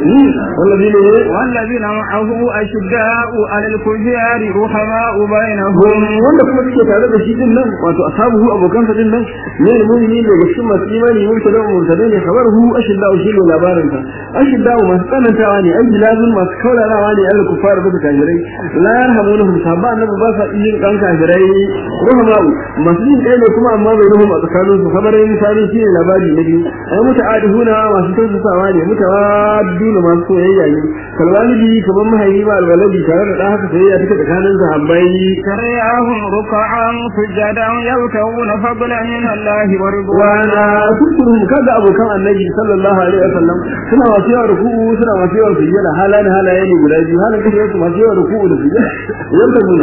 Speaker 2: والذين معه أشداء على الكفار رحماء بينهم
Speaker 1: wanda kuma suke tare da shi din nan wato ashabuhu abokansa din nan ne mu'mini da gaske masu imani mun ta da murtadai ne khabaruhu ashidda'u shi ne labarin sa ashidda'u masu tsanantawa ne ai bilazun masu kaurarawa ne al kufar da kafirai la yarhamunhum sabba annabi ba sa yin kan kafirai rahma'u masu yin kai ne kuma amma bai rahmu a tsakanin su khabarin misali shi ne labari na biyu ai muta'adihuna masu tausasawa ne mutawadduna masu soyayya ne kalwalibi kaman mahaifi ba alwaladi tare da dan haka soyayya take tsakanin sahabbai
Speaker 2: تريهم ركعا سجدا يبتغون فضلا من الله ورضوانا
Speaker 1: تذكرهم كذا أبو كان النبي صلى الله عليه وسلم سنة وسيا ركوع سنة وسيا سجدة حالان حالين غداجي حالان كده وسيا ركوع وسجدة يبتغون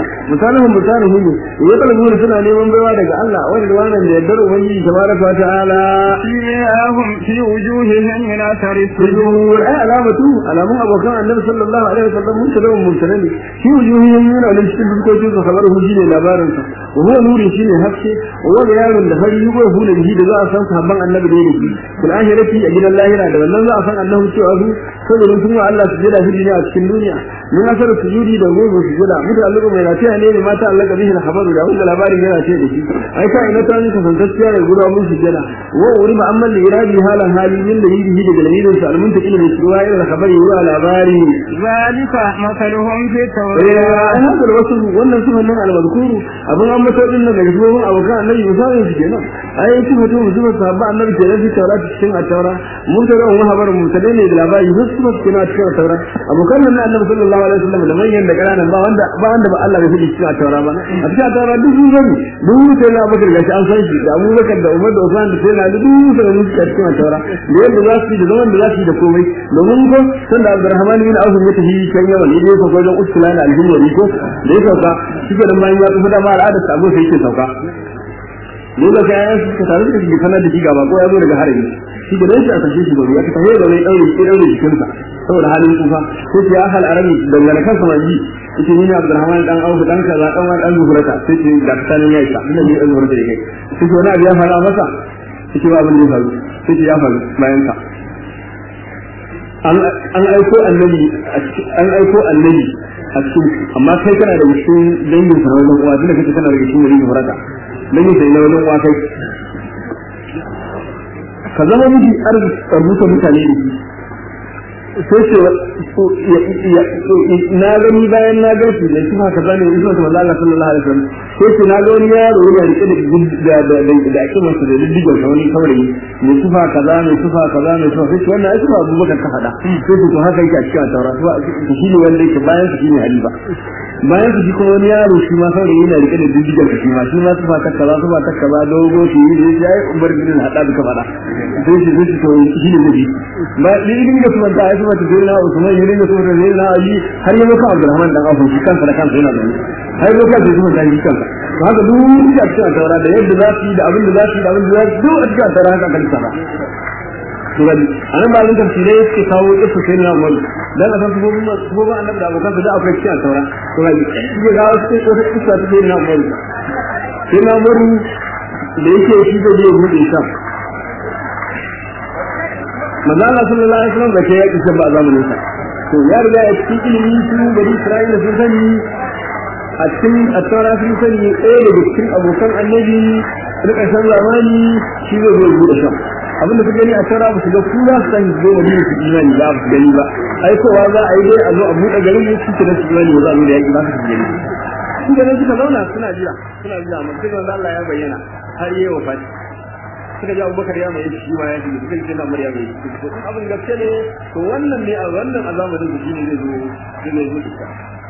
Speaker 1: مثالهم يطلبون سنة neman baiwa daga Allah wanda wannan da yaddar ubangiji tabaraka wa ta'ala
Speaker 2: فيهم في وجوههم من اثر السجود
Speaker 1: alamun abokan annabi sallallahu alaihi wasallam mun tada mun tada ne shi wujuhihim yana nan cikin dukokin su kamar huji ne labarin sa wa nuri shine haske wa yaron da fari ko hulun ji da za a san sahabban annabi da yake fil akhirati a gidan lahira da wannan za a san annabi cewa su saboda sun wa Allah sujada hiji ne a cikin duniya mun asar sujudi da gogo sujada mutum Allah mai lafiya ne mata Allah ka bihi khabaru da wanda labarin yana ce da shi ai ka ina ta nika fantastiya da guda mun sujada wa uri ma amma iradi halan hali min da yi da dalilin sa almuntakil da ruwa ila khabari wa labari
Speaker 2: zalika masaluhum fi tawrat
Speaker 1: hada wasu wannan sunan nan al-mazkuru abun an mata din daga zuwan abokan annabi misalin shi kenan ai shi mutum zuwa sahabba annabi ke da tawrat cikin at-taura mun da wannan habarin mun tare ne da labari su kuma cikin at-taura abokan nan annabi sallallahu alaihi wasallam da manyan da kananan ba wanda ba Allah bai fi cikin at-taura ba a cikin at-taura duk sun gani duk sai na bakar gashi an san shi da Abubakar da Umar da Usman da sai na duk da mun cikin at-taura da yadda za su yi da zaman da za su yi da komai domin ko sanda Abdurrahman bin Auf ya tafi kan yawan ne ko wajen Uskula da Al-Himri ko da ya sauka shi da bayan ya tafi da ma al'ada sabo sai yake sauka dole sai ya suka tare da shi kana da shi gaba ko ya zo daga harami shi da shi aka shi da ya tafi da wani daure jikin sa saboda halin kufa sai ya hal arami dangane kan sama ji yake ni Abdurrahman dan Auf dan kaza dan wani dan Zuhurata sai ce da tsanin yayi sa ina ne dan Zuhurata yake sai wani abu ya fara masa sai ba abin da ya faru sai ya faru bayan ka an aiko annabi a cikin amma kai kana da cikin dangin sa wajen uwa tunda kake kana da cikin wurin furata dangin sai na wajen uwa kai ka zama miji arzuta mutane da sai ce na gani bayan na ga shi da shi haka zane da isma Allah sallallahu alaihi wasallam sai ce na ga wani yaro yana rike da ake masa da diddigar sa wani saurayi mai sufa kaza mai sufa kaza mai sufa sai wannan ai sufa Abubakar ka faɗa sai to haka yake a cikin Taurat to shi ne wanda yake bayan shi ne halifa bayan shi kuma wani yaro shi ma saurayi yana rike da diddigar sa shi ma sufa ta kaza dogo shi ne ya yi Umar bin Haddad ka faɗa sai shi to shi ne zai ba ni da kuma ta kuma ta dole na Usman ne da kuma da na Ali har yau ka Abdurrahman dan Auf shi kansa da kansa yana da ni har yau ka da kuma da shi kansa to haka duk da cikin Taurat da yadda za su yi da abin da za su yi da abin da za su duk a cikin Taurat haka kan tsara to gani anan ba mun tafsirai yake kawo kissa sai na Umar dan a san su ba annabi da abokan da akwai cikin Taurat to gani shi ga wasu wata kissa ta sai na Umar sai na Umar da yake shi da zai bude sa manzo Allah sallallahu alaihi wasallam da ke yaki ba zamanin sa to ya riga ya cikin ilimi su bari Isra'ila sun sani a cikin at-Taurat sun sani da cikin abokan annabi rika san zamani shi zai zo bude sa abin da kuke gani a Taurat su ga kula san zo wani su imani ba su gani ba ai kowa za a yi dai a zo a bude garin su su da imani ba za a zo da yaki ba su gani su da suka zauna suna jira amma sai Allah ya bayyana har yayi wafati suka ji Abubakar ya mai shi ma ya ji suka ji na Maryam mai shi abin gaske ne to wannan ne a wannan azamarin da shine zai zo ita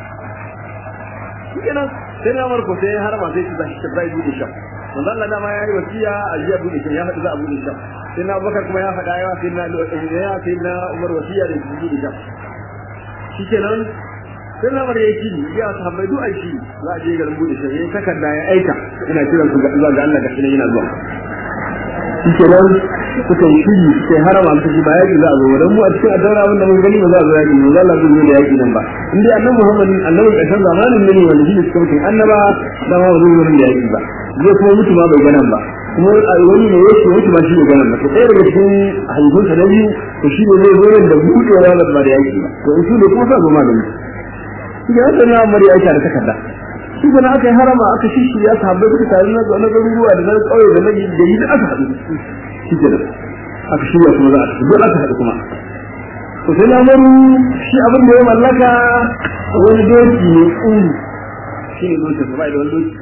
Speaker 1: kenan sai na marko sai har ma sai ta shi bai bude shi manzo Allah dama ya yi wasiya a jiya bude shi ya faɗi za a bude shi sai na Abubakar kuma ya faɗa ya sai na Umar wasiya da bude shi kenan sai na Maryam ya ci ya sahabbai du'a shi za a je garin bude shi yayin takarda ya aika ina kiran su zuwa ga Allah gashi ne yana zuwa kenan suka yi shiri sai harama su ji ba yaki za a zo dan mu a cikin adara wanda mun gani ba za a zo yaki ba Allah zai zo da yaki nan ba inda annabi Muhammad annabi ƙarshen zamanin ne wanda shi suka mutu annaba da ma zai zo da yaki ba zai kuma mutu ma bai gana ba kuma wani ne yake wuce ma shi ne ganin ba ɗaya daga cikin hadisin sa na biyu to shi ne zai zo da buɗewa ba da yaki ba to su ne kuma sa zo magani shi ga yadda na amari aisha da takarda shi ga aka yi harama aka shishi ya sahabbai suka tare na garuruwa da na ƙauye da na gari da aka haɗu shi ke nan aka shirya kuma za a tafi dole aka haɗu kuma to sai na maru shi abin da ya mallaka wani doki ne shi ne doki ba da wani doki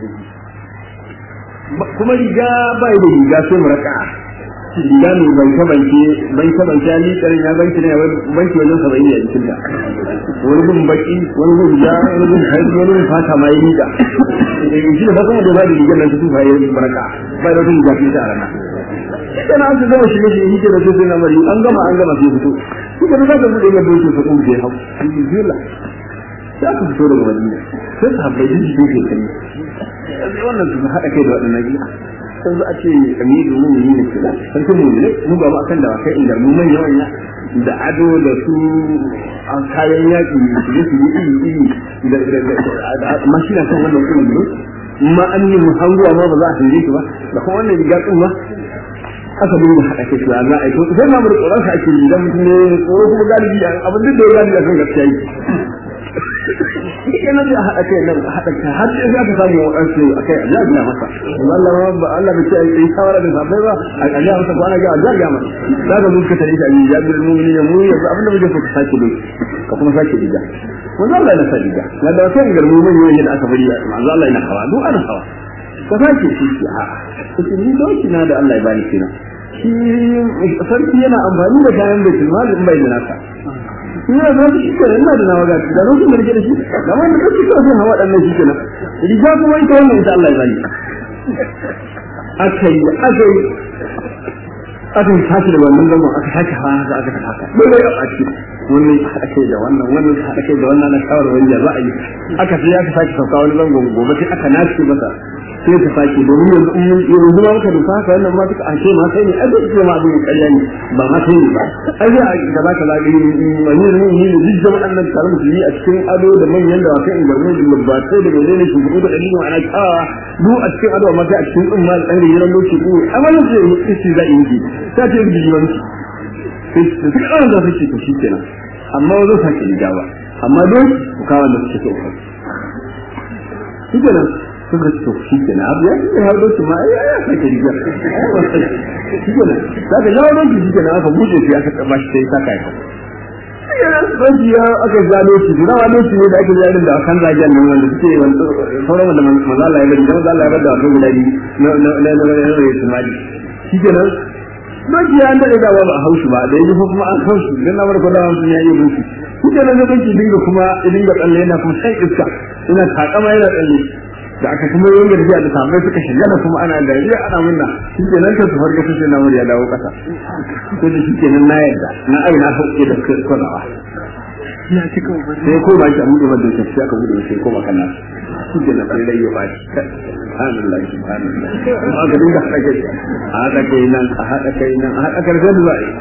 Speaker 1: kuma riga ba da riga sai muraka riga ne banke ali karin ya banki ne banki wajen 70 a jikin ta wani gun baki wani gun ja wani gun haihu wani gun fata ma yi riga shi da kuma da ba da riga nan ta tufa ya baraka ba da wani riga ta rana kana an zama shi ne yake da su na mari an gama sai fito shi da zaka bude ga doki ta kuma je hau bismillah sai ku fito daga madina sai sahabbai din su ke kai sai wannan su hada kai da wadannan gida sai za a ce amiru mu'minin ne kila sai kuma ne mu ba akan da kai inda mu man yawan da ado da su an kayan yaki su yi da mashina kan wannan kuma ma an yi muhanguwa ma ba za a hanje shi ba da kuma wannan riga tsin ma aka dinga haɗa kai shi Allah ai to sai ma mu tsoron sa ake yi dan mutum ne tsoro kuma galibi abin da ya galibi akan gaskiya yi kenan da haɗa kai nan haɗa kai har sai aka samu wadansu akai Allah ya masa Allah bai ce ai shawara da sabai ba Allah masa ko ana ga Allah ya masa daga mun ka tare shi ai jabir mu'minin ya mu yanzu abin da muke so ka sake dai ka kuma sake diga wannan Allah ya sake diga na da sai garmu mun yayin da aka bari manzo Allah yana hawa duk ana hawa ka sake shi a cikin ni doki na da Allah ya bani kenan shi sarki yana amfani da kayan da tilmal in bai da nasa ina da shi kenan ina da nawa ga da rokin da rike da shi da wanda kake so sai hawa dan shi kenan riga kuma ita wannan insha Allah ya bani akai tashi da wannan zango aka sake hawa aka haka dole ya ɓaci wannan haɗa da wannan haɗa kai da wannan na shawar wanda za a yi aka sai aka sake sauka wani zango gobe sai aka nace masa sai ta sake domin yanzu ma muka duka haka wannan ma suka ake ma sai ne a zai ce ma abin ƙarya ne ba ma sai ne ba a zai a gaba ka zaɓi wani ne duk jama'an nan tare da a cikin ado da manyan da wakai ingarmai da babbatai da gane ne shugaba da ɗari ma'ana kawa duk a cikin ado amma sai a cikin ɗin ma da ɗan gajeren lokaci ko amma nan sai yi isti za a yi ta ce yi jiwanci da suka ɗan za su ce to shi kenan amma wazo sake riga ba amma don ku kawo da suke so shi kenan suka ce to shi kenan abu ya ce har doki ma ya sake riga shi kenan za ka jawo doki shi kenan aka buɗe shi aka taɓa shi sai saka ya doki ya aka gano shi da rawa doki ne da ake jarin da kan zagen nan wanda suke sauran wanda maza Allah ya bari da maza Allah ya bari da wasu guda biyu na Somali shi kenan doki ya daɗe da ba a haushi ba da yaji kuma an haushi dan na barka da wannan yayi doki kuke nan doki dinga kuma dinga tsalle yana kuma sai iska ina takama yana tsalle da aka kuma yin garjiya da sabai suka shiga da kuma ana dariya ana munna shike nan ta sufar ga sai na muri ya dawo kasa to da shike nan na yarda na aina sauke da kulawa ya cika sai ko ba shi amudu da shi aka gudu sai ko makana shike nan sai dai ya ba shi subhanallah aka dinga hada kai nan a hada karshen da zai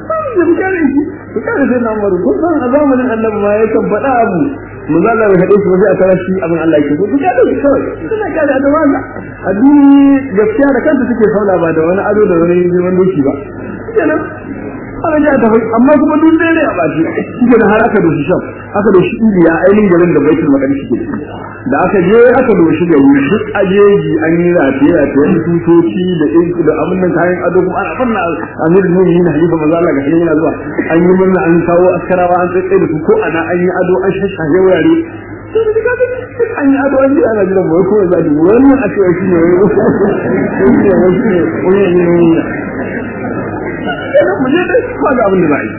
Speaker 1: to kana sai na maru ko san azamin annabi ma ya tabbata abu muzalla bai hade shi ba sai a tara shi abin Allah yake ko ka da kawai kana kada da wanda addini gaskiya da kanta suke saula ba da wani ado da wani zaman doki ba kenan ana ja ta amma kuma duk dai ne a bashi shi ne har aka doshi shop aka doshi Iliya ainihin garin da Baitul Maqdis ke da aka je aka doshi da wuri duk ajeji an yi rafiya ta wani tutoci da inku da abin nan kayan ado kuma ana fanna amir mu'minin halifa manzo Allah ga yana zuwa an yi murna an kawo askarawa an tsaye da su ko ana an yi ado an shashaje wurare an yi ado an ji ana jiran mu ko za ji wannan a cewa shi ne wani mu je dai ko ga abin da bai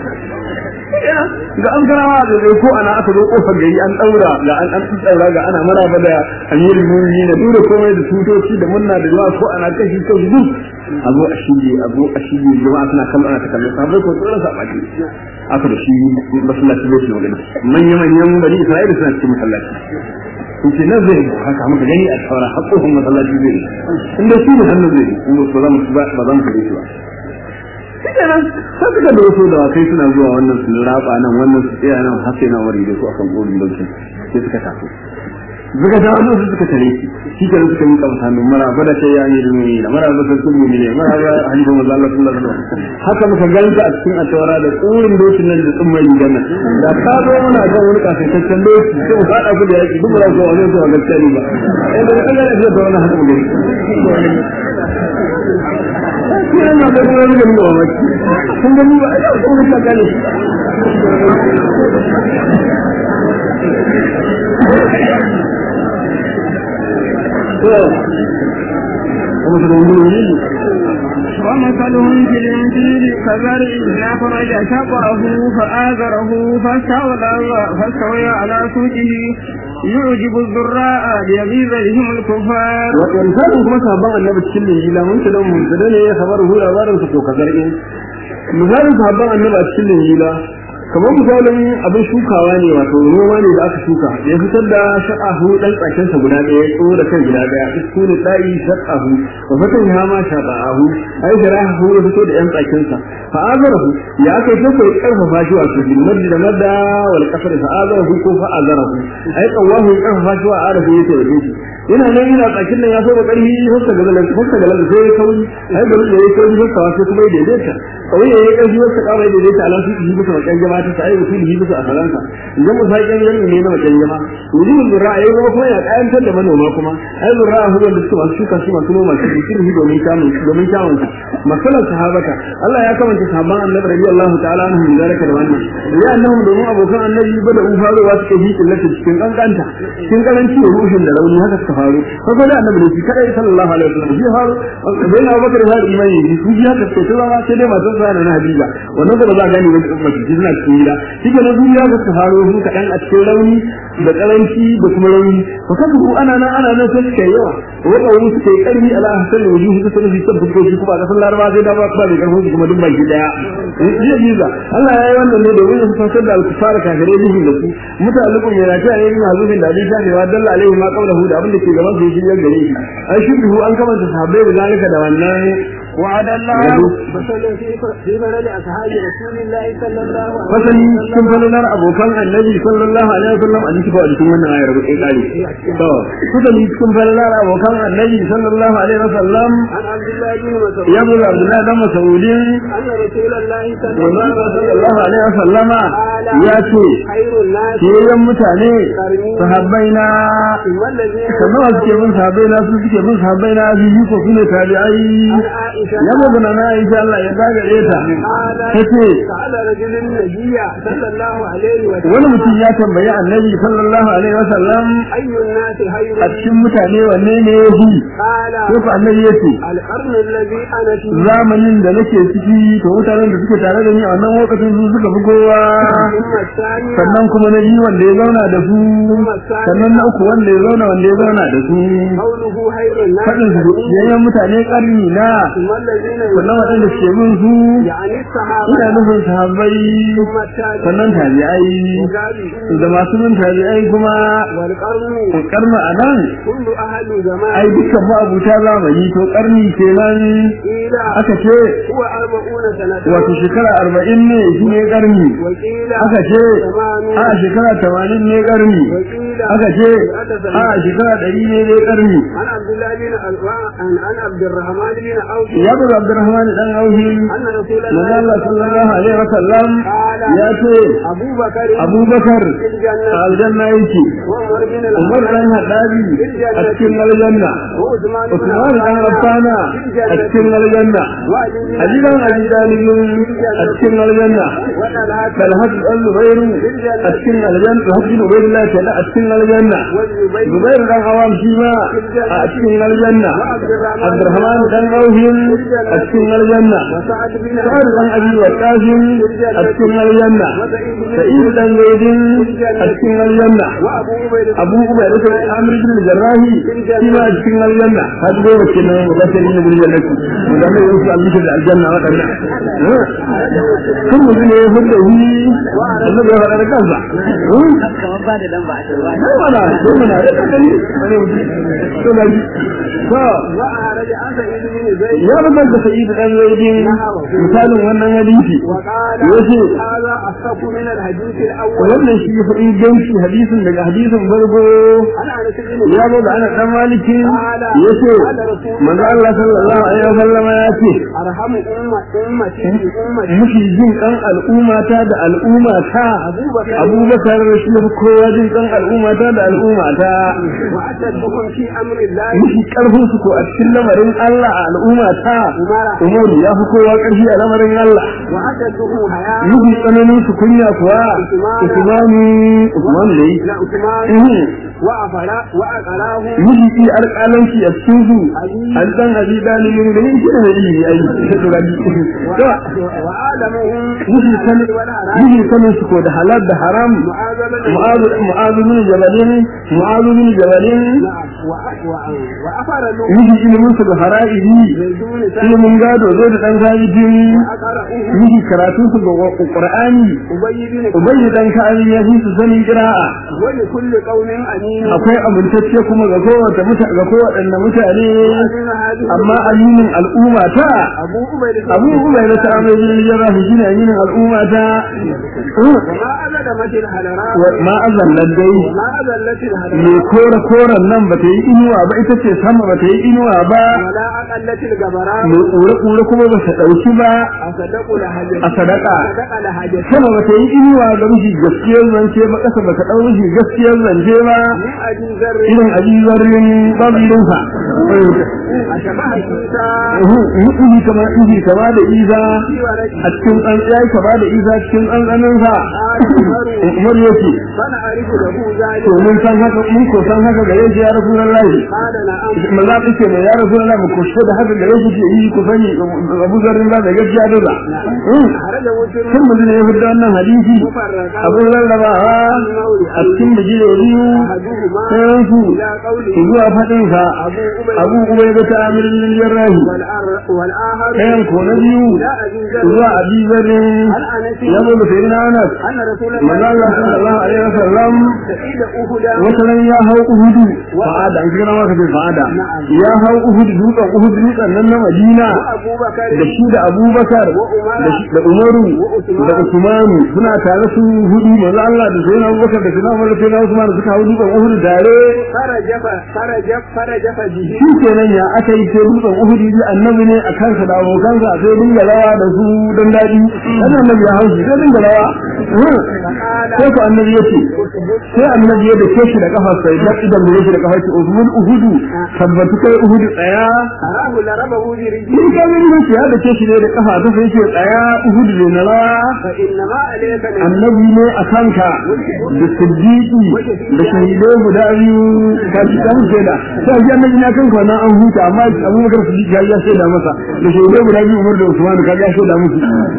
Speaker 1: ga an garawa da ko ana aka zo kofar gari an daura ga an daura ga ana maraba da amirin mu'minin da dole komai da tutoci da munna da yawa ko ana kashi duk abu a shige jama'a suna kallon ana ta kallon sabai ko tsoron sa baki aka da shi masallaci ne shi magana manyan bari Isra'ila suna cikin masallaci kuke nan zai haka muka gani a tsara haƙƙoƙin masallaci zai inda shi ne hannu zai ba za mu kare shi ba kenan sai suka da wasu da kai suna zuwa wannan su raba nan wannan su tsaya nan har sai na wari da su akan gurin dauki sai suka tafi suka ta wannan suka tare shi ke suka yi kan hannu maraba da kai ya yi rumi da maraba da sun mumine maraba hadisin manzo Allah sallallahu alaihi wasallam haka muka ganta a cikin atawara da tsurin dokin nan da tsumman rigan da ka zo muna ga wani kasaitaccen doki sai mu fada ku da yaki duk ba zo wani zuwa gaskiya ba eh da Allah ya da wannan haka mu ina na da wani da mu ba kun ga mu ba ai ko ka gane
Speaker 2: ومثلهم في الإنجيل كزرع أخرج شطأه فآزره فاستوى على سوقه يعجب الزراء ليغيظ بهم الكفار.
Speaker 1: وإنسان كما صحابة النبي صلى الله عليه وسلم من كلام منزلين خبره أبارا فتوى كزرع مثال صحابة النبي صلى الله عليه وسلم kamar misalin abin shukawa ne wato noma ne da aka shuka ya fitar da shaqahu dan tsakin sa guda daya ya tsoro da kan guda daya iskunu dai shaqahu wa fatan ya ma shaqahu ai jarahu ya fito da yan tsakin sa fa azarahu ya aka ce ko karfafa shi wato bil madda da madda wal kasr fa azarahu ko fa azarahu ai qawahu karfafa shi wa arafu yake da shi yana nan yana tsakin nan ya so da karfi hukka ga lalle sai ya kauri ai da ya kauri hukka sai kuma ya daidaita kawai ya yi karfi hukka kawai ya daidaita alan su yi bisa wajen jama'a ta sai mutum yi bisa a faransa idan mu sai kan yanni ne na wajen jama'a wuri mun ra'ayi kuma ya kayantar da manoma kuma ai mun ra'ayi da suke masu shuka su masu noma su yi domin kamun masalan sahabata Allah ya kamanta sahabban annabi radiyallahu ta'ala anhu min zalika da wannan ya annahu domin abokan annabi ba da ufarowa suke yi killata cikin kankanta cikin karanci ruhin da rauni haka suka faru kaga da annabi ne kadai sallallahu alaihi wasallam shi faru bai na bakar da imani su ji haka sai turawa sai dai masu sa na Hadiza wannan da za gani wani ummati suna cikin gida shi ke na duniya ga su faru su kadan a cikin rauni da karanci da kuma rauni to kaga ku ana nan sai suka yawa wanda wani suke karfi ala hasan wujuhu su sanin su tabbata shi kuma da sallar Laraba sai da ba da karfin kuma duk baki daya jiza Allah ya yi wannan ne domin su fasar da al-kufar kafirai jihin da su mutalibun yana ta yin hazufin da Ali shafi wa dalla alaihi ma qawluhu da abin da ke gaban su shi ya gare shi ai shi bihu an kamanta sahabbai da zalika da wannan
Speaker 2: وعد الله
Speaker 3: مثلا في بلد أصحاب رسول الله صلى الله عليه وسلم
Speaker 1: fasali sun falalar abokan annabi sallallahu alaihi wasallam a cikin cikin wannan ayar da kare to fasali sun falalar abokan annabi sallallahu alaihi wasallam
Speaker 3: عن عبد الله بن مسعود
Speaker 1: ya bu Abdullah dan Mas'ud
Speaker 3: أن رسول الله
Speaker 1: sallallahu alaihi wasallama ya ce
Speaker 3: خير الناس
Speaker 1: kiyan mutane sahabbaina
Speaker 3: والذين
Speaker 1: kamar suke bin sahabbaina su suke bin sahabbaina su ko sune tabi'ai ya magana na insha Allah ya dagare ta kace
Speaker 3: سأل رجل النبي صلى الله عليه وسلم
Speaker 1: wani mutum ya tambayi annabi sallallahu alaihi wasallam
Speaker 3: أي الناس خير
Speaker 1: a cikin mutane wanne ne yafi
Speaker 3: قال
Speaker 1: ko fa annabi yace
Speaker 3: القرن الذي أنا فيه
Speaker 1: zamanin da nake ciki to mutanen da suke tare da ni a wannan lokacin su suka fi kowa
Speaker 3: ثم الثانية
Speaker 1: sannan kuma na biyu wanda ya zauna da su sannan na uku wanda ya zauna da su
Speaker 3: قوله خير الناس
Speaker 1: fadin su yayin mutane karni na
Speaker 3: ثم الذين
Speaker 1: sannan waɗanda suke bin su
Speaker 3: يعني الصحابة
Speaker 1: ina nufin sahabbai
Speaker 3: ثم التابعين
Speaker 1: sannan tabi'ai da masu bin tabi'ai kuma
Speaker 3: والقرن
Speaker 1: karma a nan
Speaker 3: كل أهل زمان
Speaker 1: ai dukkan ma'abuta zamani to karni kenan
Speaker 3: قيل
Speaker 1: aka ce
Speaker 3: هو 40 سنة
Speaker 1: wato shekara 40 ne shi ne karni
Speaker 3: وقيل
Speaker 1: aka ce
Speaker 3: 80
Speaker 1: a shekara 80 ne karni
Speaker 3: وقيل
Speaker 1: aka ce a shekara 100 ne karni
Speaker 3: عن عبد الله بن عن عبد الرحمن بن عوف
Speaker 1: ya bu Abdurrahman dan Auhi
Speaker 3: أن رسول
Speaker 1: manzo
Speaker 3: الله
Speaker 1: Allah sallallahu alaihi wasallam
Speaker 3: قال
Speaker 1: ya ce
Speaker 3: أبو بكر
Speaker 1: Abubakar
Speaker 3: في الجنة
Speaker 1: aljanna yake
Speaker 3: وعمر بن
Speaker 1: Umar dan Hadabi a cikin aljanna
Speaker 3: وعثمان بن
Speaker 1: Usman dan Affana a cikin aljanna Ali dan Abi Talib a cikin aljanna
Speaker 3: وطلحة
Speaker 1: Talhat al-Zubair a cikin aljanna Hajji Ubaydullah ta a cikin aljanna
Speaker 3: والزبير
Speaker 1: Zubair dan Awam shi ma a cikin aljanna Abdurrahman dan Awhim a cikin aljanna
Speaker 3: وسعد بن
Speaker 1: Sa'ad dan Abi Waqqas a cikin aljanna Sa'id dan Zaid a cikin aljanna
Speaker 3: وأبو عبيدة
Speaker 1: Abu Ubayda da Amr ibn al-Jarrah shi ma a cikin aljanna har dai wace ne ba sai ne gurin jannati wanda ne yake Allah da aljanna wadannan kun mu ne hudda hu Allah ya fara kansa
Speaker 4: kamar ba da lamba a
Speaker 1: mana ya kakari to na ji
Speaker 3: وأعرج عن سعيد بن زيد
Speaker 1: ya rubar da sa'id dan zaidin misalin wannan hadisi
Speaker 3: وقال
Speaker 1: yace
Speaker 3: هذا أصح من الحديث الأول
Speaker 1: wannan shi ya fi inganci hadisin daga hadisin bargo
Speaker 3: أنا أنس بن
Speaker 1: ya zo da ana dan maliki yace manzo Allah sallallahu alaihi wasallam ya ce
Speaker 3: أرحم أمتي بأمتي
Speaker 1: mushi jin dan al'ummata da al'ummata Abubakar shi ya fi kowa jin dan al'ummata da al'ummata
Speaker 3: وأشدكم في أمر الله
Speaker 1: mushi karfin su ko a cikin lamarin Allah a al'ummata Umar ya fi kowa karfi a lamarin Allah
Speaker 3: وأشدكم حياء
Speaker 1: mushi tsananin su kunya kuwa Usman dai
Speaker 3: لا عثمان وأقراه
Speaker 1: miji alƙalanci a cikin su an san abi dalilin da yin shi da yi ai to gadi
Speaker 3: وعالمهم
Speaker 1: miji sanin su ko da halal da haram mu'azu bin jabalin
Speaker 3: وأفر له
Speaker 1: miji ilimin su da hara'ibi
Speaker 3: بدون
Speaker 1: ilimin gado zo da dan zabijin
Speaker 3: أقرأه
Speaker 1: miji karatun su ga Qur'ani
Speaker 3: أبي بن
Speaker 1: ubayyi dan ka'ani ya fi su sanin qira'a
Speaker 3: ولكل قوم أمين
Speaker 1: akwai amintacce kuma ga kowace mutane amma aminin al'umma ta
Speaker 3: أبو
Speaker 1: abu
Speaker 3: عبيدة
Speaker 1: ta amai bin jarrah shine aminin al'umma ta
Speaker 3: وما أذل مثل الهلراء
Speaker 1: ma azallan dai
Speaker 3: وما أذلت
Speaker 1: me
Speaker 3: الهلراء
Speaker 1: koran nan ba ta yi inuwa ba ita ce sama ba ta yi inuwa ba
Speaker 3: ولا أقلت الجبراء
Speaker 1: me kure kuma ba ta dauki ba
Speaker 3: أصدق لهجة
Speaker 1: a sadaka
Speaker 3: أصدق لهجة
Speaker 1: sama ba ta yi inuwa ga miji gaskiyar zance ba kasa ba ta dau miji gaskiyar zance ba
Speaker 3: من أبي ذر
Speaker 1: irin ajizarin babilinsa
Speaker 3: أشبه عيسى
Speaker 1: ihi kama da isa a cikin tsantsiya kama da isa cikin tsantsaninsa umar yake
Speaker 3: فنعرف له ذلك
Speaker 1: to mun san haka mun ko san haka gare shi ya rasulullahi
Speaker 3: قال نعم
Speaker 1: maza kace mai ya rasulullahi mu ko shi da haka gare shi ke yi ku sani Abu Zarrin ba da gaskiya da za
Speaker 3: أخرجه الترمذي
Speaker 1: kun mun ne fidda wannan hadisi
Speaker 3: مفرقا
Speaker 1: Abu Zarraba a cikin bijire biyu
Speaker 3: أحدهما
Speaker 1: sai su
Speaker 3: إلى قوله
Speaker 1: zuwa fadin sa
Speaker 3: أبو
Speaker 1: Abu Ubayda ta amirin jarrahi
Speaker 3: والآخر
Speaker 1: kayan ko na biyu
Speaker 3: إلى أبي ذر
Speaker 1: zuwa Abi Zarrin
Speaker 3: عن أنس
Speaker 1: ya zo da sayyidina Anas
Speaker 3: أن رسول
Speaker 1: manzo Allah
Speaker 3: الله
Speaker 1: sallallahu alaihi wasallam
Speaker 3: سعيد أهدى
Speaker 1: wata ran ya hau uhudu fa'ada an kira maka bai fa'ada ya hau uhudu dutsen nan na Madina
Speaker 3: وأبو بكر
Speaker 1: da shi da Abubakar da Umaru da Usmanu suna tare su hudu manzo Allah da sayyidina Abubakar da sayyidina Umar da sayyidina Usman suka hau dutsen uhudu tare
Speaker 3: فرجف به
Speaker 1: shi kenan ya aka yi sai dutsen uhudu ji annabi ne a kansa da abokansa sai dinga rawa da su dan dadi dan annabi ya hau shi sai dinga rawa sai ko annabi ya ce sai annabi ya dace shi da kafa sai da idan da yake da kafa ce uhudu tabbatu kai uhudu tsaya
Speaker 3: أراه لربه برجله
Speaker 1: shi ka gani ne ya dace shi ne da kafa ta sai ce tsaya uhudu ne na rawa
Speaker 3: فإنما عليك
Speaker 1: annabi ne a kanka da siddiqi da shahidai guda biyu ka ci kan shaida sai ji annabi ne kanka wannan an huta amma Abubakar Siddiq ya shaida masa da shahidai guda biyu Umar da Usman ka ya shaida musu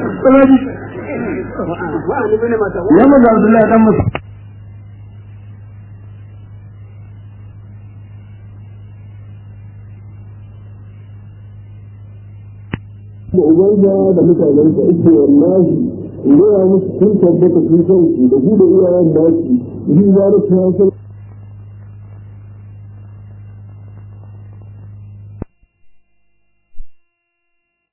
Speaker 3: وعن ابن مسعود
Speaker 1: ya maza Abdullahi dan Mas'ud
Speaker 4: da ubanza da mutanen ka ita wallahi in gaya musu sun tabbata sun san da su da iyayen da su yi za da ta